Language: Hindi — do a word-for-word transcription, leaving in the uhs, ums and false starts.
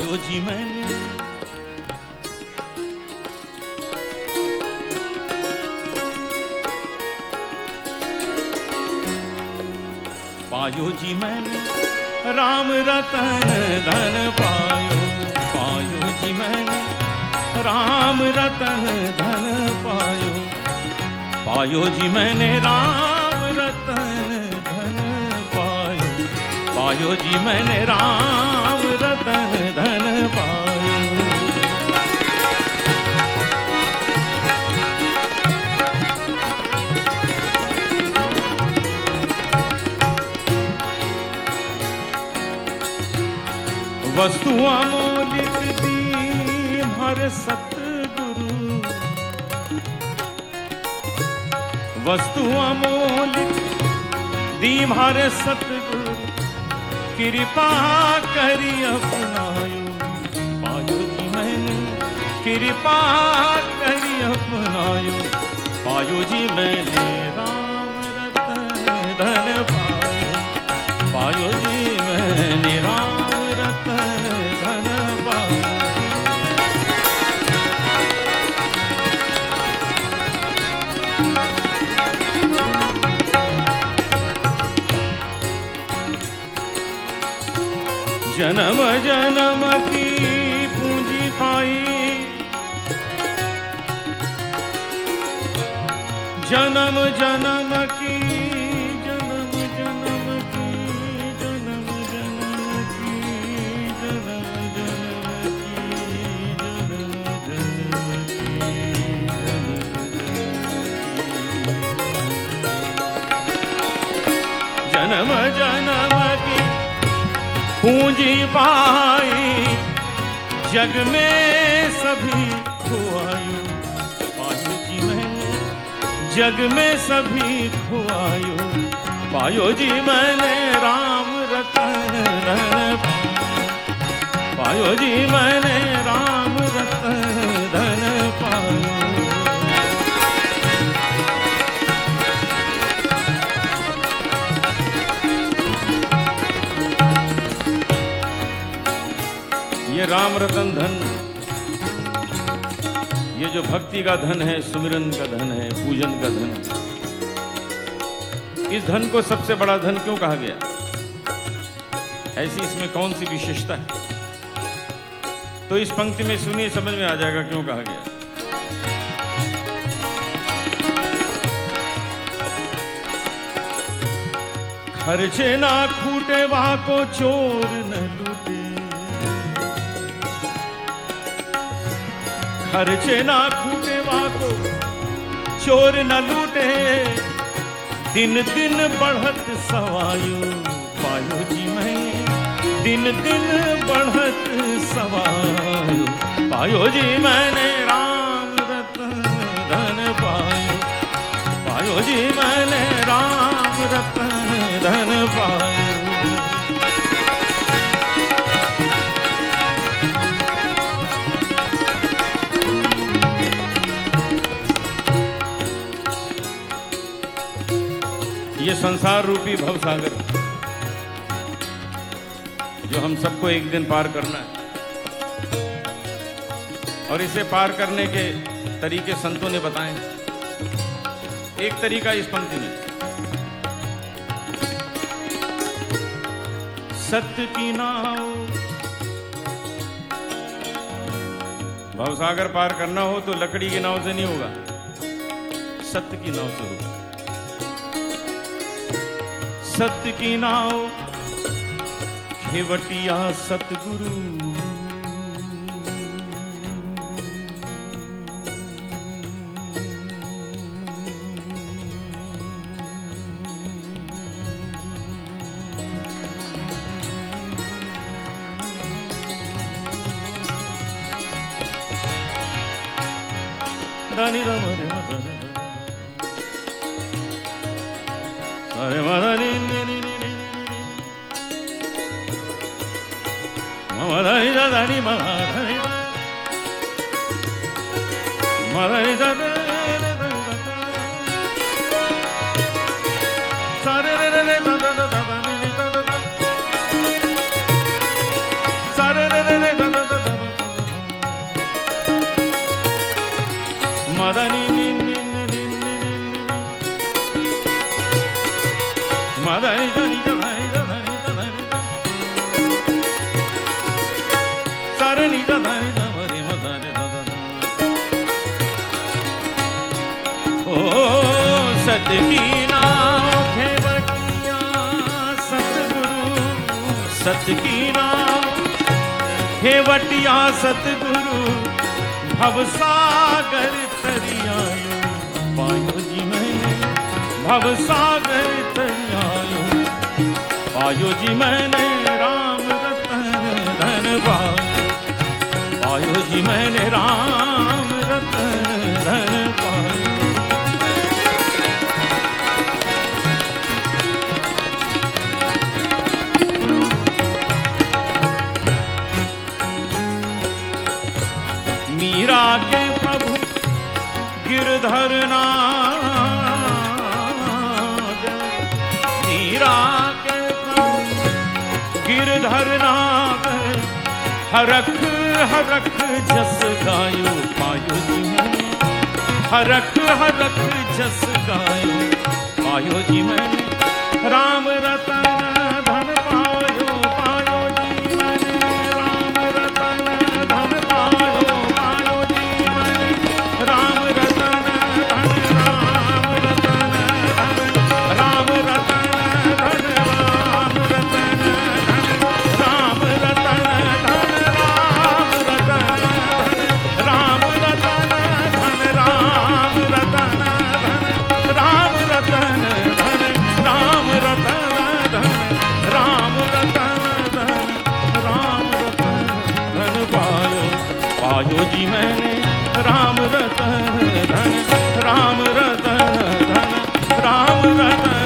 पायो जी मैंने, पायो जी मैंने राम रतन धन पायो, पायो जी मैंने राम रतन धन पायो, पायो जी मैंने राम रतन धन पायो, पायो जी मैंने राम रतन धन पायो। वस्तु अमोलिक दीन हर सतगुरु, वस्तु अमोलिक दीन हर सतगुरु, कृपा करी अपनायो, पायो जी मैंने कृपा करी अपनायो, पायो जी मैंने राम रतन धन पायो, पायो जी मैंने राम जन्म जन्म की पूंजी पाई, जन्म जन्म की, जन्म जन्म की, जन्म जन्म की, जन्म जन्म की, जन्म जन्म की पूंजी पाई, जग में सभी खुआयो, पायो जी मैंने जग में सभी खुआयो, पायो जी मैंने राम रतन धन, पायो जी मैंने राम रतन धन पायो। ये राम रतन धन, ये जो भक्ति का धन है, सुमिरन का धन है, पूजन का धन है, इस धन को सबसे बड़ा धन क्यों कहा गया? ऐसी इसमें कौन सी विशेषता है? तो इस पंक्ति में सुनिए, समझ में आ जाएगा क्यों कहा गया। खर्चे ना खूटे वहां को चोर न लूटे, खर्चे ना खूटे वाको चोर न लूटे, दिन दिन बढ़त सवायो, पायो जी मैं दिन दिन बढ़त सवायो, पायो जी मैंने राम रतन धन पायो, पायो जी मैंने राम रतन धन पायो। ये संसार रूपी भवसागर जो हम सबको एक दिन पार करना है, और इसे पार करने के तरीके संतों ने बताए। एक तरीका इस पंक्ति में, सत्य की नाव, भवसागर पार करना हो तो लकड़ी की नाव से नहीं होगा, सत्य की नाव से होगा। सत्य की नाव खेवटिया सतगुरु, दानी राम रे मदन अरे मदनी नी नी नी मदनी दानी मदनी मदनी दानी सारे रे रे रे दादा दादा नी दादा सारे रे रे रे दादा मदनी मदनी धनी धनी धनी धनी सरनी धनी धनी मदनी धनी ओ सतकी नाम खेवटिया सतगुरु सतकी नाम खेवटिया सतगुरु भवसागर तरियायो पायो जी मैंने भवसागर तरियायो पायो जी मैंने राम रतन धन पायो पायो जी मैंने राम रतन धन पायो। मीरा के प्रभु गिरधर नाग मीरा के प्रभु गिरधर नाग हरख हरख जस गायो पायो जी मैंने हरख हरख जस गायो पायो जी मैंने राम रतन धन पायो पायो जी मैंने राम रतन धन पायो पायो जी मैंने राम रतन धन राम रतन धन राम रतन धन राम रतन धन राम रतन धन राम रतन राम रतन धन राम रतन धन राम रतन धन राम रतन धन राम रतन धन राम रतन धन पायो पायो जी मैंने राम रतन धन राम रतन धन राम रतन